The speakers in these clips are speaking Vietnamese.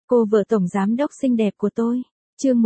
Cô vợ tổng giám đốc xinh đẹp của tôi. Chương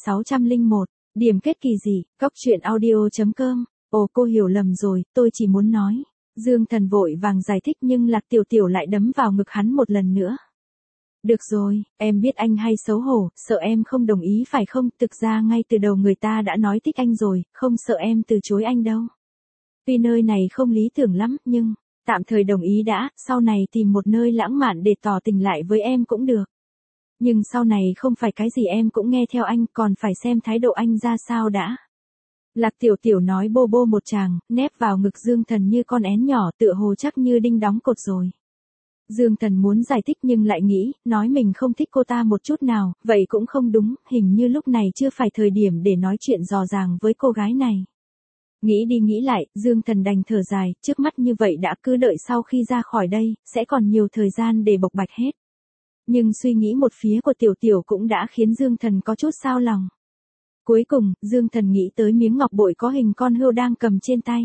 1601, điểm kết kỳ dị, Cóc truyện audio.com. Ồ, cô hiểu lầm rồi, tôi chỉ muốn nói. Dương Thần vội vàng giải thích nhưng Lạc Tiểu Tiểu lại đấm vào ngực hắn một lần nữa. Được rồi, em biết anh hay xấu hổ, sợ em không đồng ý phải không? Thực ra ngay từ đầu người ta đã nói thích anh rồi, không sợ em từ chối anh đâu. Tuy nơi này không lý tưởng lắm, nhưng tạm thời đồng ý đã, sau này tìm một nơi lãng mạn để tỏ tình lại với em cũng được. Nhưng sau này không phải cái gì em cũng nghe theo anh, còn phải xem thái độ anh ra sao đã. Lạc Tiểu Tiểu nói bô bô một tràng, nép vào ngực Dương Thần như con én nhỏ, tựa hồ chắc như đinh đóng cột rồi. Dương Thần muốn giải thích nhưng lại nghĩ, nói mình không thích cô ta một chút nào, vậy cũng không đúng, hình như lúc này chưa phải thời điểm để nói chuyện dò dàng với cô gái này. Nghĩ đi nghĩ lại, Dương Thần đành thở dài, trước mắt như vậy đã, cứ đợi sau khi ra khỏi đây, sẽ còn nhiều thời gian để bộc bạch hết. Nhưng suy nghĩ một phía của Tiểu Tiểu cũng đã khiến Dương Thần có chút xao lòng. Cuối cùng, Dương Thần nghĩ tới miếng ngọc bội có hình con hươu đang cầm trên tay.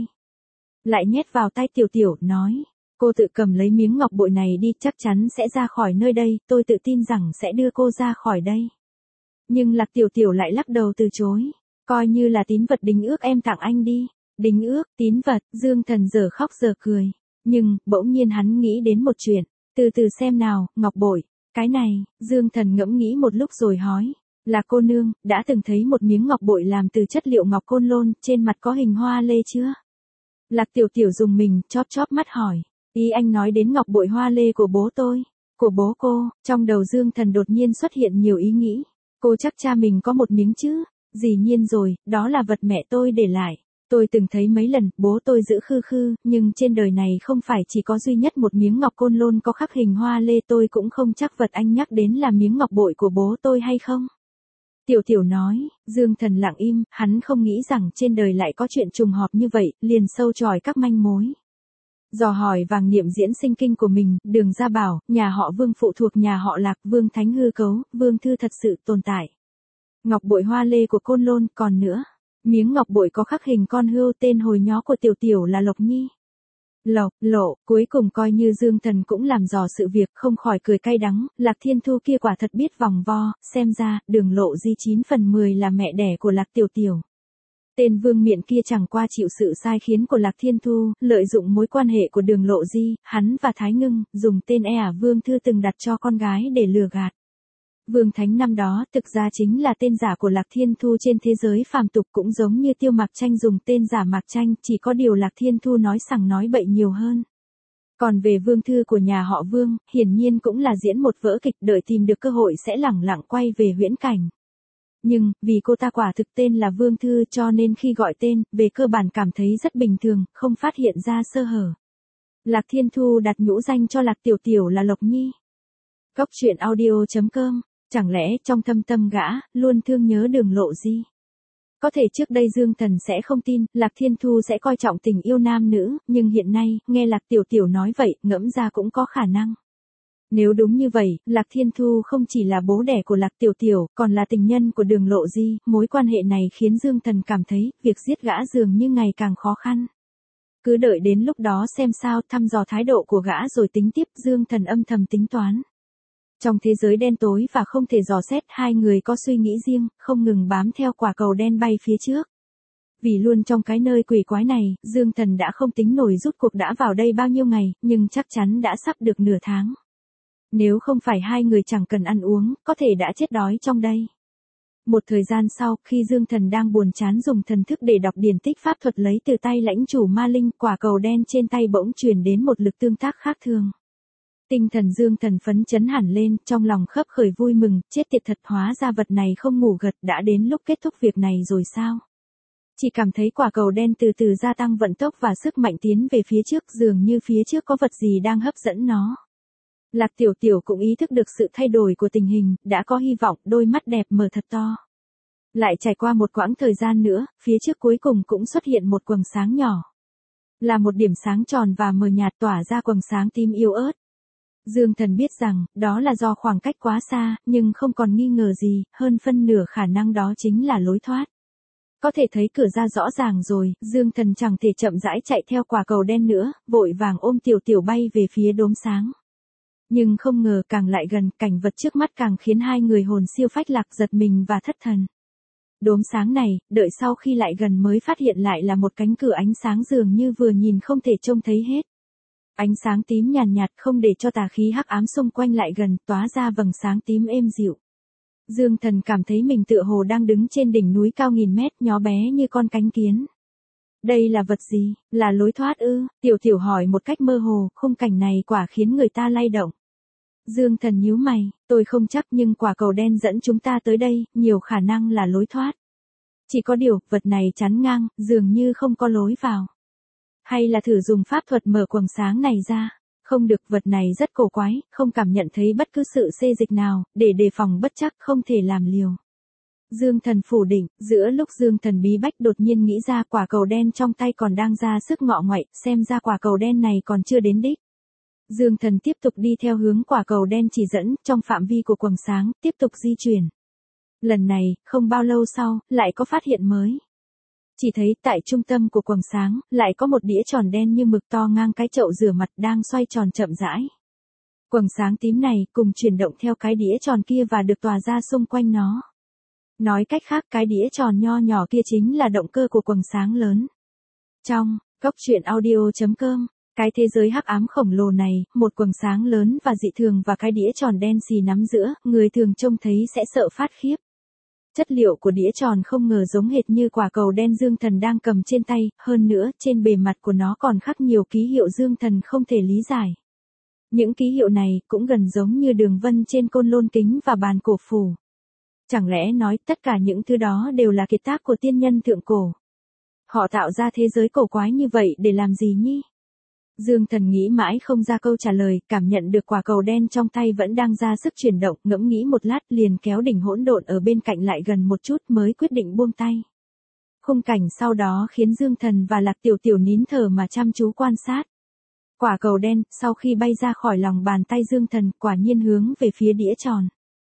Lại nhét vào tay Tiểu Tiểu, nói, cô tự cầm lấy miếng ngọc bội này đi, chắc chắn sẽ ra khỏi nơi đây, tôi tự tin rằng sẽ đưa cô ra khỏi đây. Nhưng Lạc Tiểu Tiểu lại lắc đầu từ chối, coi như là tín vật đính ước em tặng anh đi. Đính ước, tín vật, Dương Thần giờ khóc giờ cười. Nhưng, bỗng nhiên hắn nghĩ đến một chuyện, từ từ xem nào, ngọc bội. Cái này, Dương Thần ngẫm nghĩ một lúc rồi hỏi, là cô nương, đã từng thấy một miếng ngọc bội làm từ chất liệu ngọc côn lôn, trên mặt có hình hoa lê chưa? Lạc Tiểu Tiểu dùng mình, chóp chóp mắt hỏi, ý anh nói đến ngọc bội hoa lê của bố tôi, của bố cô. Trong đầu Dương Thần đột nhiên xuất hiện nhiều ý nghĩ, cô chắc cha mình có một miếng chứ? Dĩ nhiên rồi, đó là vật mẹ tôi để lại. Tôi từng thấy mấy lần, bố tôi giữ khư khư, nhưng trên đời này không phải chỉ có duy nhất một miếng ngọc côn lôn có khắc hình hoa lê, tôi cũng không chắc vật anh nhắc đến là miếng ngọc bội của bố tôi hay không. Tiểu Tiểu nói, Dương Thần lặng im, hắn không nghĩ rằng trên đời lại có chuyện trùng hợp như vậy, liền sâu chọi các manh mối. Dò hỏi vàng niệm diễn sinh kinh của mình, Đường ra bảo, nhà họ Vương phụ thuộc nhà họ Lạc, Vương Thánh hư cấu, Vương thư thật sự tồn tại. Ngọc bội hoa lê của côn lôn, còn nữa. Miếng ngọc bội có khắc hình con hươu, tên hồi nhó của Tiểu Tiểu là Lộc Nhi. Lộc, lộ, cuối cùng coi như Dương Thần cũng làm dò sự việc, không khỏi cười cay đắng, Lạc Thiên Thu kia quả thật biết vòng vo, xem ra, Đường Lộ Di 9 phần 10 là mẹ đẻ của Lạc Tiểu Tiểu. Tên Vương Miện kia chẳng qua chịu sự sai khiến của Lạc Thiên Thu, lợi dụng mối quan hệ của Đường Lộ Di, hắn và Thái Ngưng, dùng tên Vương Thư từng đặt cho con gái để lừa gạt. Vương Thánh năm đó thực ra chính là tên giả của Lạc Thiên Thu trên thế giới phàm tục, cũng giống như Tiêu Mạc Tranh dùng tên giả Mạc Tranh, chỉ có điều Lạc Thiên Thu nói sằng nói bậy nhiều hơn. Còn về Vương Thư của nhà họ Vương, hiển nhiên cũng là diễn một vở kịch, đợi tìm được cơ hội sẽ lẳng lặng quay về huyễn cảnh. Nhưng, vì cô ta quả thực tên là Vương Thư cho nên khi gọi tên, về cơ bản cảm thấy rất bình thường, không phát hiện ra sơ hở. Lạc Thiên Thu đặt nhũ danh cho Lạc Tiểu Tiểu là Lộc Nhi. Cóc truyện audio.com. Chẳng lẽ trong thâm tâm gã, luôn thương nhớ Đường Lộ Di? Có thể trước đây Dương Thần sẽ không tin, Lạc Thiên Thu sẽ coi trọng tình yêu nam nữ, nhưng hiện nay, nghe Lạc Tiểu Tiểu nói vậy, ngẫm ra cũng có khả năng. Nếu đúng như vậy, Lạc Thiên Thu không chỉ là bố đẻ của Lạc Tiểu Tiểu, còn là tình nhân của Đường Lộ Di, mối quan hệ này khiến Dương Thần cảm thấy, việc giết gã dường như ngày càng khó khăn. Cứ đợi đến lúc đó xem sao, thăm dò thái độ của gã rồi tính tiếp, Dương Thần âm thầm tính toán. Trong thế giới đen tối và không thể dò xét, hai người có suy nghĩ riêng, không ngừng bám theo quả cầu đen bay phía trước. Vì luôn trong cái nơi quỷ quái này, Dương Thần đã không tính nổi rút cuộc đã vào đây bao nhiêu ngày, nhưng chắc chắn đã sắp được nửa tháng. Nếu không phải hai người chẳng cần ăn uống, có thể đã chết đói trong đây. Một thời gian sau, khi Dương Thần đang buồn chán dùng thần thức để đọc điển tích pháp thuật lấy từ tay lãnh chủ ma linh, quả cầu đen trên tay bỗng truyền đến một lực tương tác khác thường. Tinh thần Dương Thần phấn chấn hẳn lên, trong lòng khấp khởi vui mừng, chết tiệt thật, hóa ra vật này không ngủ gật, đã đến lúc kết thúc việc này rồi sao? Chỉ cảm thấy quả cầu đen từ từ gia tăng vận tốc và sức mạnh tiến về phía trước, dường như phía trước có vật gì đang hấp dẫn nó. Lạc Tiểu Tiểu cũng ý thức được sự thay đổi của tình hình, đã có hy vọng, đôi mắt đẹp mở thật to. Lại trải qua một quãng thời gian nữa, phía trước cuối cùng cũng xuất hiện một quầng sáng nhỏ. Là một điểm sáng tròn và mờ nhạt tỏa ra quầng sáng tím yếu ớt. Dương Thần biết rằng, đó là do khoảng cách quá xa, nhưng không còn nghi ngờ gì, hơn phân nửa khả năng đó chính là lối thoát. Có thể thấy cửa ra rõ ràng rồi, Dương Thần chẳng thể chậm rãi chạy theo quả cầu đen nữa, vội vàng ôm Tiểu Tiểu bay về phía đốm sáng. Nhưng không ngờ càng lại gần, cảnh vật trước mắt càng khiến hai người hồn siêu phách lạc, giật mình và thất thần. Đốm sáng này, đợi sau khi lại gần mới phát hiện lại là một cánh cửa ánh sáng dường như vừa nhìn không thể trông thấy hết. Ánh sáng tím nhàn nhạt không để cho tà khí hắc ám xung quanh lại gần, tóa ra vầng sáng tím êm dịu. Dương Thần cảm thấy mình tựa hồ đang đứng trên đỉnh núi cao nghìn mét, nhỏ bé như con cánh kiến. Đây là vật gì? Là lối thoát ư? Tiểu Tiểu hỏi một cách mơ hồ, khung cảnh này quả khiến người ta lay động. Dương Thần nhíu mày, tôi không chắc nhưng quả cầu đen dẫn chúng ta tới đây, nhiều khả năng là lối thoát. Chỉ có điều, vật này chắn ngang, dường như không có lối vào. Hay là thử dùng pháp thuật mở quầng sáng này ra? Không được, vật này rất cổ quái, không cảm nhận thấy bất cứ sự xê dịch nào, để đề phòng bất trắc không thể làm liều. Dương Thần phủ định, giữa lúc Dương Thần bí bách đột nhiên nghĩ ra quả cầu đen trong tay còn đang ra sức ngọ nguậy, xem ra quả cầu đen này còn chưa đến đích. Dương Thần tiếp tục đi theo hướng quả cầu đen chỉ dẫn, trong phạm vi của quầng sáng, tiếp tục di chuyển. Lần này, không bao lâu sau, lại có phát hiện mới. Chỉ thấy tại trung tâm của quầng sáng, lại có một đĩa tròn đen như mực to ngang cái chậu rửa mặt đang xoay tròn chậm rãi. Quầng sáng tím này cùng chuyển động theo cái đĩa tròn kia và được tỏa ra xung quanh nó. Nói cách khác, cái đĩa tròn nho nhỏ kia chính là động cơ của quầng sáng lớn. Trong góc truyện audio.com, cái thế giới hắc ám khổng lồ này, một quầng sáng lớn và dị thường và cái đĩa tròn đen xì nắm giữa, người thường trông thấy sẽ sợ phát khiếp. Chất liệu của đĩa tròn không ngờ giống hệt như quả cầu đen Dương Thần đang cầm trên tay, hơn nữa, trên bề mặt của nó còn khắc nhiều ký hiệu Dương Thần không thể lý giải. Những ký hiệu này cũng gần giống như đường vân trên côn lôn kính và bàn cổ phủ. Chẳng lẽ nói tất cả những thứ đó đều là kiệt tác của tiên nhân thượng cổ? Họ tạo ra thế giới cổ quái như vậy để làm gì nhỉ? Dương Thần nghĩ mãi không ra câu trả lời, cảm nhận được quả cầu đen trong tay vẫn đang ra sức chuyển động, ngẫm nghĩ một lát liền kéo đỉnh hỗn độn ở bên cạnh lại gần một chút mới quyết định buông tay. Khung cảnh sau đó khiến Dương Thần và Lạc Tiểu Tiểu nín thở mà chăm chú quan sát. Quả cầu đen, sau khi bay ra khỏi lòng bàn tay Dương Thần, quả nhiên hướng về phía đĩa tròn.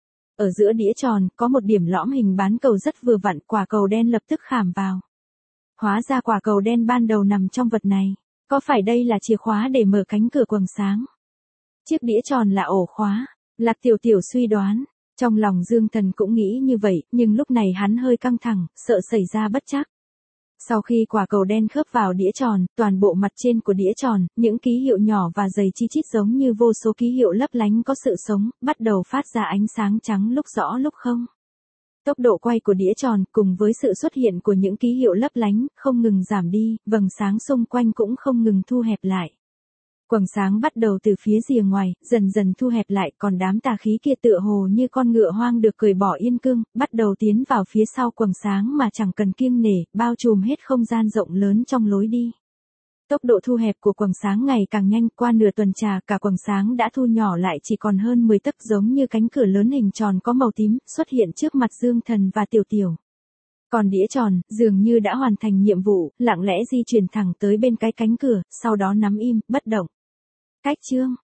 Ở giữa đĩa tròn, có một điểm lõm hình bán cầu rất vừa vặn, quả cầu đen lập tức khảm vào. Hóa ra quả cầu đen ban đầu nằm trong vật này. Có phải đây là chìa khóa để mở cánh cửa quầng sáng? Chiếc đĩa tròn là ổ khóa. Lạc Tiểu Tiểu suy đoán. Trong lòng Dương Thần cũng nghĩ như vậy, nhưng lúc này hắn hơi căng thẳng, sợ xảy ra bất trắc. Sau khi quả cầu đen khớp vào đĩa tròn, toàn bộ mặt trên của đĩa tròn, những ký hiệu nhỏ và dày chi chít giống như vô số ký hiệu lấp lánh có sự sống, bắt đầu phát ra ánh sáng trắng lúc rõ lúc không. Tốc độ quay của đĩa tròn cùng với sự xuất hiện của những ký hiệu lấp lánh không ngừng giảm đi, vầng sáng xung quanh cũng không ngừng thu hẹp lại. Quầng sáng bắt đầu từ phía rìa ngoài, dần dần thu hẹp lại, còn đám tà khí kia tựa hồ như con ngựa hoang được cởi bỏ yên cương, bắt đầu tiến vào phía sau quầng sáng mà chẳng cần kiêng nể, bao trùm hết không gian rộng lớn trong lối đi. Tốc độ thu hẹp của quầng sáng ngày càng nhanh, qua nửa tuần trà, cả quầng sáng đã thu nhỏ lại chỉ còn hơn 10 tấc, giống như cánh cửa lớn hình tròn có màu tím, xuất hiện trước mặt Dương Thần và Tiểu Tiểu. Còn đĩa tròn, dường như đã hoàn thành nhiệm vụ, lặng lẽ di chuyển thẳng tới bên cái cánh cửa, sau đó nắm im, bất động. Cách chương